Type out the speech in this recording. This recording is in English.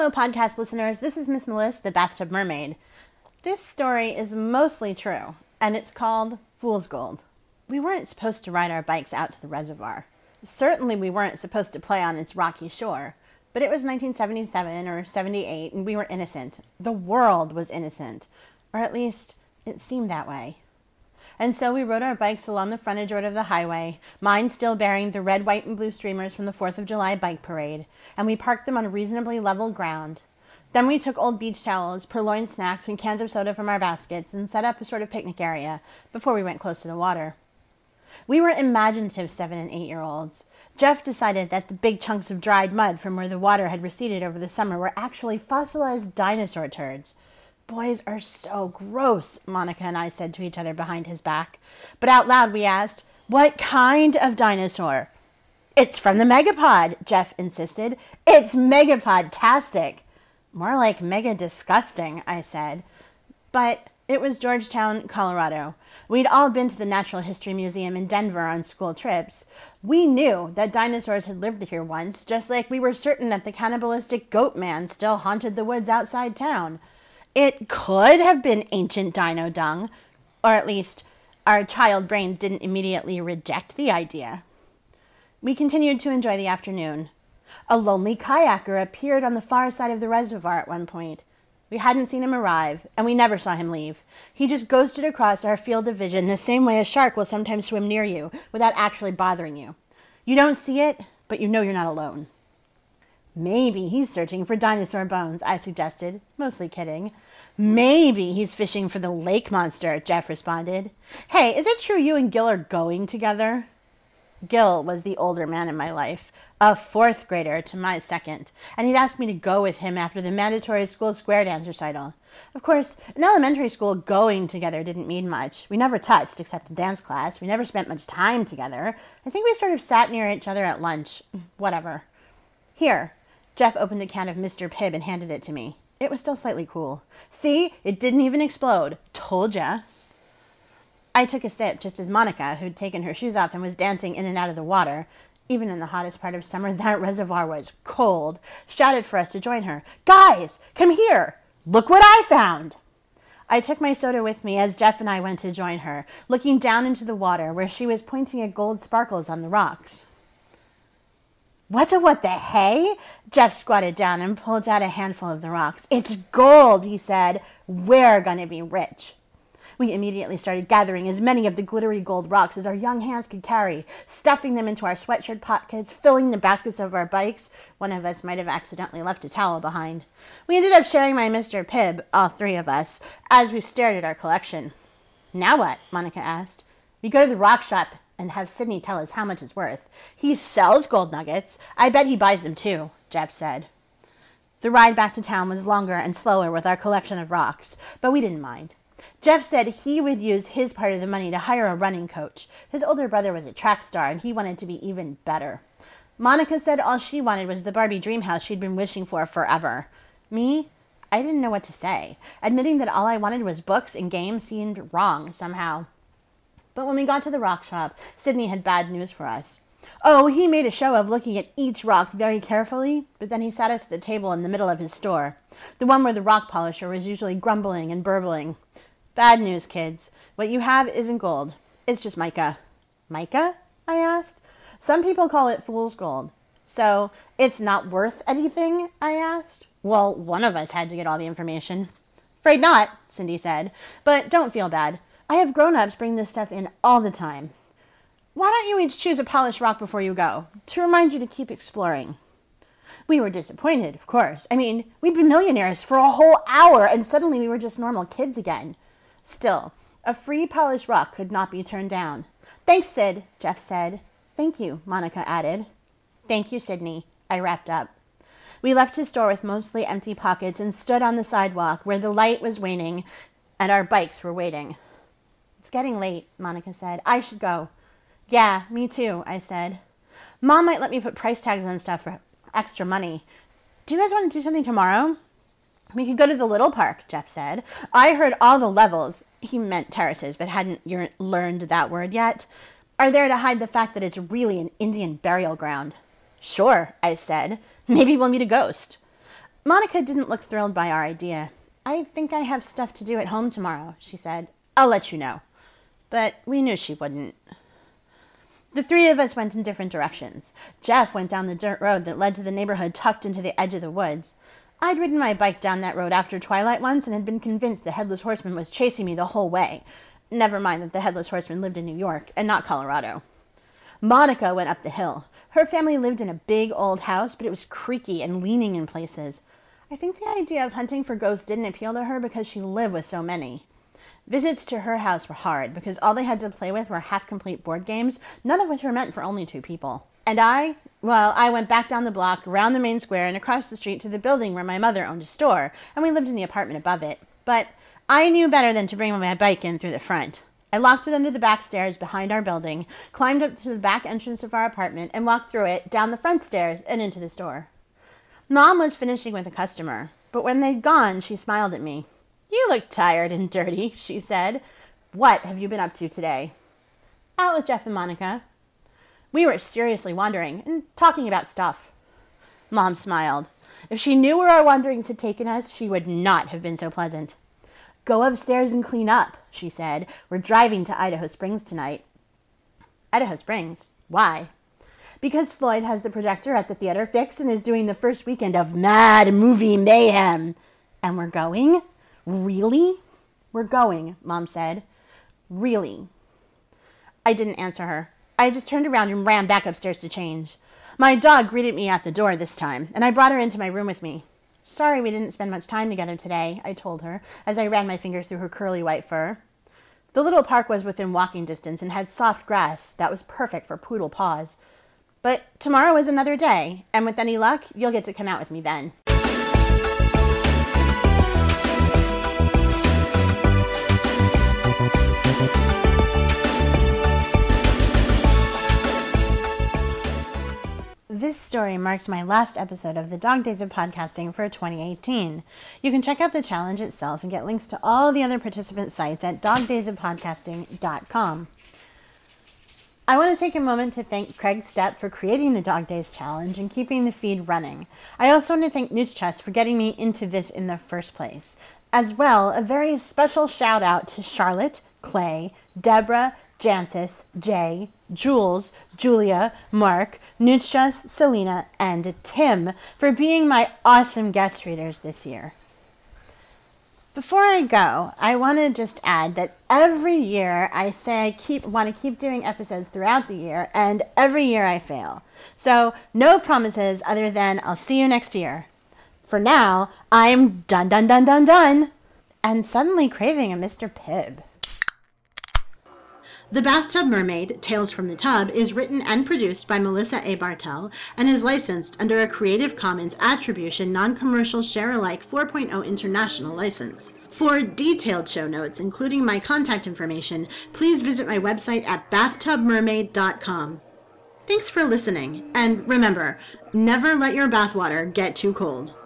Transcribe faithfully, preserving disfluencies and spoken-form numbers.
Hello, podcast listeners. This is Miss Melissa, the Bathtub Mermaid. This story is mostly true, and it's called Fool's Gold. We weren't supposed to ride our bikes out to the reservoir. Certainly we weren't supposed to play on its rocky shore, but it was nineteen seventy-seven or seventy-eight, and we were innocent. The world was innocent, or at least it seemed that way. And so we rode our bikes along the frontage road of the highway, mine still bearing the red, white, and blue streamers from the fourth of July bike parade, and we parked them on reasonably level ground. Then we took old beach towels, purloined snacks, and cans of soda from our baskets and set up a sort of picnic area before we went close to the water. We were imaginative seven and eight-year-olds. Jeff decided that the big chunks of dried mud from where the water had receded over the summer were actually fossilized dinosaur turds. Boys are so gross, Monica and I said to each other behind his back. But out loud we asked, what kind of dinosaur? It's from the Megapod, Jeff insisted. It's Megapod-tastic. More like mega disgusting, I said. But it was Georgetown, Colorado. We'd all been to the Natural History Museum in Denver on school trips. We knew that dinosaurs had lived here once, just like we were certain that the cannibalistic goat man still haunted the woods outside town. It could have been ancient dino dung, or at least our child brain didn't immediately reject the idea. We continued to enjoy the afternoon. A lonely kayaker appeared on the far side of the reservoir at one point. We hadn't seen him arrive, and we never saw him leave. He just ghosted across our field of vision the same way a shark will sometimes swim near you without actually bothering you. You don't see it, but you know you're not alone. Maybe he's searching for dinosaur bones, I suggested, mostly kidding. Maybe he's fishing for the lake monster, Jeff responded. Hey, is it true you and Gil are going together? Gil was the older man in my life, a fourth grader to my second, and he'd asked me to go with him after the mandatory school square dance recital. Of course, in elementary school, going together didn't mean much. We never touched except in dance class. We never spent much time together. I think we sort of sat near each other at lunch. Whatever. Here. Jeff opened a can of Mister Pibb and handed it to me. It was still slightly cool. See? It didn't even explode. Told ya. I took a sip just as Monica, who'd taken her shoes off and was dancing in and out of the water, even in the hottest part of summer, that reservoir was cold, shouted for us to join her. Guys, come here. Look what I found. I took my soda with me as Jeff and I went to join her, looking down into the water where she was pointing at gold sparkles on the rocks. What the what the hey? Jeff squatted down and pulled out a handful of the rocks. It's gold, he said. We're gonna be rich. We immediately started gathering as many of the glittery gold rocks as our young hands could carry, stuffing them into our sweatshirt pockets, filling the baskets of our bikes. One of us might have accidentally left a towel behind. We ended up sharing my Mister Pibb, all three of us, as we stared at our collection. Now what? Monica asked. We go to the rock shop and have Sydney tell us how much it's worth. He sells gold nuggets. I bet he buys them too, Jeff said. The ride back to town was longer and slower with our collection of rocks, but we didn't mind. Jeff said he would use his part of the money to hire a running coach. His older brother was a track star, and he wanted to be even better. Monica said all she wanted was the Barbie dream house she'd been wishing for forever. Me? I didn't know what to say. Admitting that all I wanted was books and games seemed wrong somehow. But when we got to the rock shop, Sydney had bad news for us. Oh, he made a show of looking at each rock very carefully, but then he sat us at the table in the middle of his store, the one where the rock polisher was usually grumbling and burbling. Bad news, kids. What you have isn't gold. It's just mica. Mica? I asked. Some people call it fool's gold. So, it's not worth anything? I asked. Well, one of us had to get all the information. Afraid not, Cindy said. But don't feel bad. I have grown-ups bring this stuff in all the time. Why don't you each choose a polished rock before you go, to remind you to keep exploring? We were disappointed, of course. I mean, we'd been millionaires for a whole hour, and suddenly we were just normal kids again. Still, a free polished rock could not be turned down. Thanks, Sid, Jeff said. Thank you, Monica added. Thank you, Sydney, I wrapped up. We left his store with mostly empty pockets and stood on the sidewalk where the light was waning and our bikes were waiting. It's getting late, Monica said. I should go. Yeah, me too, I said. Mom might let me put price tags on stuff for extra money. Do you guys want to do something tomorrow? We could go to the little park, Jeff said. I heard all the levels, he meant terraces, but hadn't learned that word yet, are there to hide the fact that it's really an Indian burial ground. Sure, I said. Maybe we'll meet a ghost. Monica didn't look thrilled by our idea. I think I have stuff to do at home tomorrow, she said. I'll let you know. But we knew she wouldn't. The three of us went in different directions. Jeff went down the dirt road that led to the neighborhood tucked into the edge of the woods. I'd ridden my bike down that road after twilight once and had been convinced the Headless Horseman was chasing me the whole way. Never mind that the Headless Horseman lived in New York and not Colorado. Monica went up the hill. Her family lived in a big old house, but it was creaky and leaning in places. I think the idea of hunting for ghosts didn't appeal to her because she lived with so many. Visits to her house were hard because all they had to play with were half-complete board games, none of which were meant for only two people. And I, well, I went back down the block, around the main square, and across the street to the building where my mother owned a store, and we lived in the apartment above it. But I knew better than to bring my bike in through the front. I locked it under the back stairs behind our building, climbed up to the back entrance of our apartment, and walked through it, down the front stairs, and into the store. Mom was finishing with a customer, but when they'd gone, she smiled at me. You look tired and dirty, she said. What have you been up to today? Out with Jeff and Monica. We were seriously wandering and talking about stuff. Mom smiled. If she knew where our wanderings had taken us, she would not have been so pleasant. Go upstairs and clean up, she said. We're driving to Idaho Springs tonight. Idaho Springs? Why? Because Floyd has the projector at the theater fixed and is doing the first weekend of Mad Movie Mayhem. And we're going? Really? We're going, Mom said. Really? I didn't answer her. I just turned around and ran back upstairs to change. My dog greeted me at the door this time, and I brought her into my room with me. Sorry we didn't spend much time together today, I told her, as I ran my fingers through her curly white fur. The little park was within walking distance and had soft grass that was perfect for poodle paws. But tomorrow is another day, and with any luck, you'll get to come out with me then. This story marks my last episode of the Dog Days of Podcasting for twenty eighteen. You can check out the challenge itself and get links to all the other participant sites at dog days of podcasting dot com. I want to take a moment to thank Craig Stepp for creating the Dog Days Challenge and keeping the feed running. I also want to thank Newt Chest for getting me into this in the first place. As well, a very special shout out to Charlotte, Clay, Deborah, Jancis, Jay, Jules, Julia, Mark, Nuchas, Selena, and Tim for being my awesome guest readers this year. Before I go, I want to just add that every year I say I keep want to keep doing episodes throughout the year, and every year I fail. So no promises other than I'll see you next year. For now, I'm done, done, done, done, done, and suddenly craving a Mister Pibb. The Bathtub Mermaid, Tales from the Tub, is written and produced by Melissa A. Bartel and is licensed under a Creative Commons Attribution Non-Commercial Share-alike four point oh International License. For detailed show notes, including my contact information, please visit my website at bathtub mermaid dot com. Thanks for listening, and remember, never let your bathwater get too cold.